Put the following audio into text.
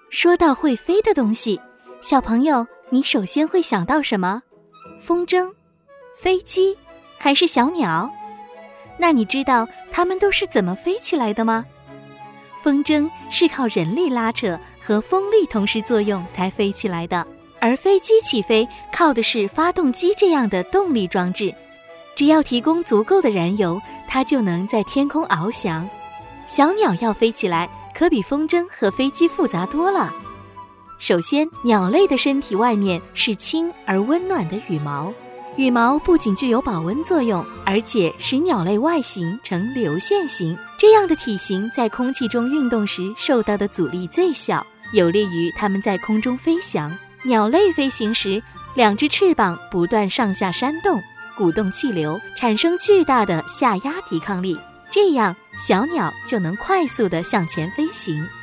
说到会飞的东西，小朋友，你首先会想到什么？风筝、飞机，还是小鸟？那你知道它们都是怎么飞起来的吗？风筝是靠人力拉扯和风力同时作用才飞起来的，而飞机起飞靠的是发动机这样的动力装置。只要提供足够的燃油，它就能在天空翱翔。小鸟要飞起来，可比风筝和飞机复杂多了。首先，鸟类的身体外面是轻而温暖的羽毛，羽毛不仅具有保温作用，而且使鸟类外形呈流线型，这样的体型在空气中运动时受到的阻力最小，有利于它们在空中飞翔。鸟类飞行时，两只翅膀不断上下扇动，鼓动气流，产生巨大的下压抵抗力，这样小鸟就能快速地向前飞行。